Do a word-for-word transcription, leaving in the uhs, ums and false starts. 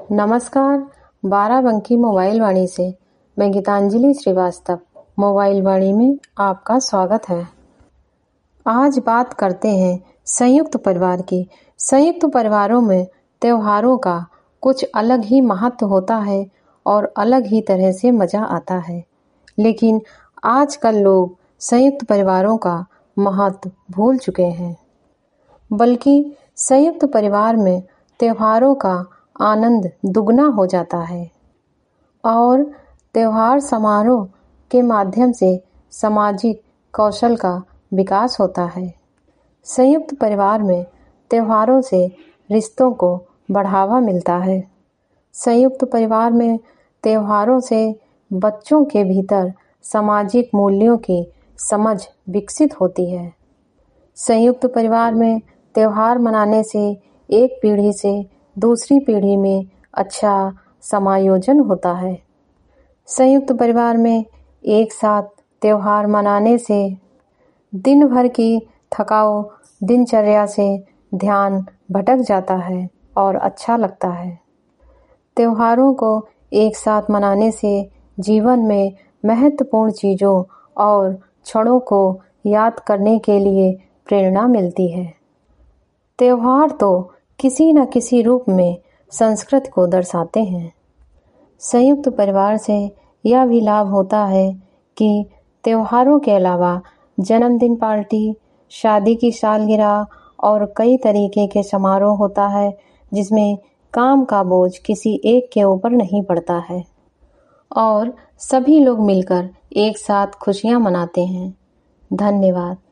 नमस्कार। बाराबंकी मोबाइल वाणी से मैं गीतांजलि श्रीवास्तव मोबाइल वाणी में आपका स्वागत है। आज बात करते हैं संयुक्त परिवार की। संयुक्त परिवारों में त्योहारों का कुछ अलग ही महत्व होता है और अलग ही तरह से मजा आता है। लेकिन आजकल लोग संयुक्त परिवारों का महत्व भूल चुके हैं। बल्कि संयुक्त परिवार में त्योहारों का आनंद दुगना हो जाता है और त्योहार समारोह के माध्यम से सामाजिक कौशल का विकास होता है। संयुक्त परिवार में त्योहारों से रिश्तों को बढ़ावा मिलता है। संयुक्त परिवार में त्योहारों से बच्चों के भीतर सामाजिक मूल्यों की समझ विकसित होती है। संयुक्त परिवार में त्योहार मनाने से एक पीढ़ी से दूसरी पीढ़ी में अच्छा समायोजन होता है। संयुक्त परिवार में एक साथ त्योहार मनाने से दिन भर की थकाऊ दिनचर्या से ध्यान भटक जाता है और अच्छा लगता है। त्योहारों को एक साथ मनाने से जीवन में महत्वपूर्ण चीजों और क्षणों को याद करने के लिए प्रेरणा मिलती है। त्योहार तो किसी न किसी रूप में संस्कृति को दर्शाते हैं। संयुक्त परिवार से यह भी लाभ होता है कि त्योहारों के अलावा जन्मदिन पार्टी, शादी की सालगिरह और कई तरीके के समारोह होता है जिसमें काम का बोझ किसी एक के ऊपर नहीं पड़ता है और सभी लोग मिलकर एक साथ खुशियां मनाते हैं। धन्यवाद।